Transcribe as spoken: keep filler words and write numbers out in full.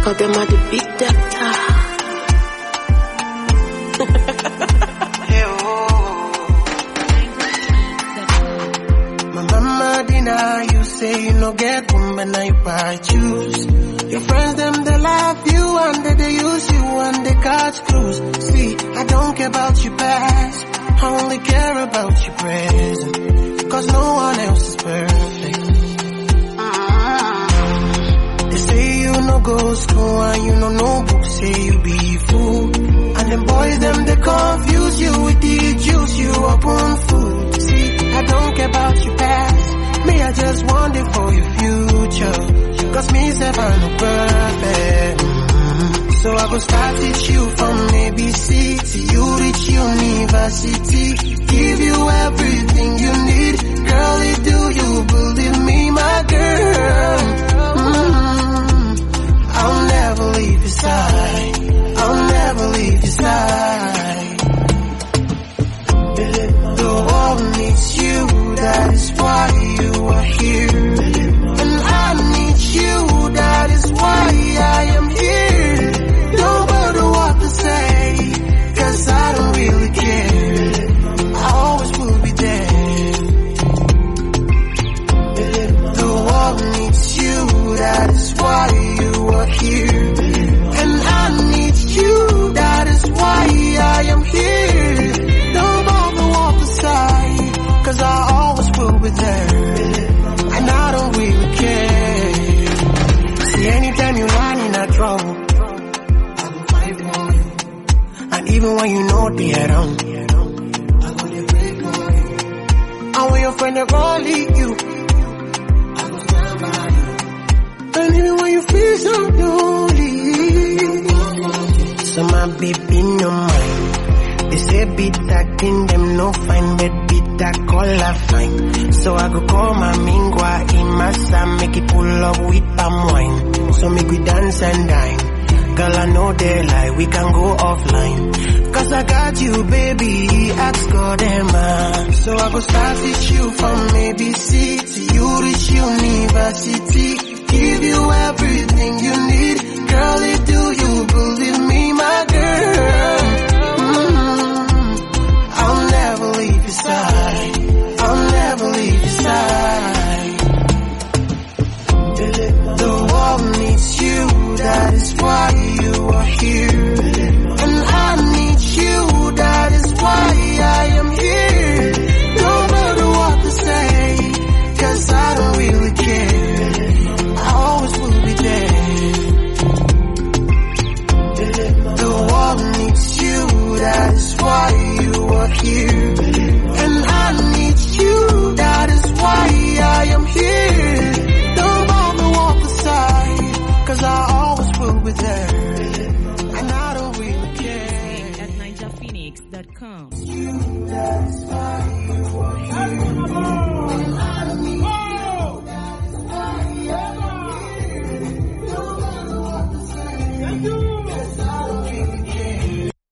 Call them at the big doctor. My mama deny you, say you no get woman I choose. Your friends them they love you and they, they use you and they catch cruise. See, I don't care about your past, I only care about your present. Cause no one else is perfect. Mm-hmm. They say you no go school and you no no book, say you be fool. And them boys them they confuse you with the juice you open food. See, I don't care about your past, me I just want it for your future. Cause me self I'm no perfect. Mm-hmm. So I go start teach you from A B C till you reach university. Give you everything you need. Girl, do you believe me, my girl? Mm-hmm. I'll never leave your side. I'll never leave your side. The world needs you, that is why you are here. And I need you, that is why I am here. Don't bother what to say, cause I don't really care. I always will be there. The world needs you, that is why you are here. And I need you, that is why I am here. Don't bother what to say, cause I always will be there. And I don't really care. See, anytime you run in a trouble, I will fight for you. And even when you know they're wrong, I will pray for you. And when your friend they won't leave you, I will stand by you. And even when you feel so lonely, so my baby no mind. They say beat that thing them no fine, but beat that color fine. So I go call my mingwa in my son, make it pull up with palm wine. So make we dance and dine. Girl, I know they lie, we can go offline. Cause I got you, baby, ask God Emma. So I go start teach you from A B C till you reach university. Give you everything you need. Girl, do you believe me, my girl? Mm-hmm. I'll never leave your side. I'll never leave your side. The world needs you, that is why you are here. And I need you, that is why I am here. Don't matter what to say, cause I don't really care. I always will be there. The world needs you, that is why you are here. And I need you, that is why I am here. Don't bother what to say, cause I always will be there.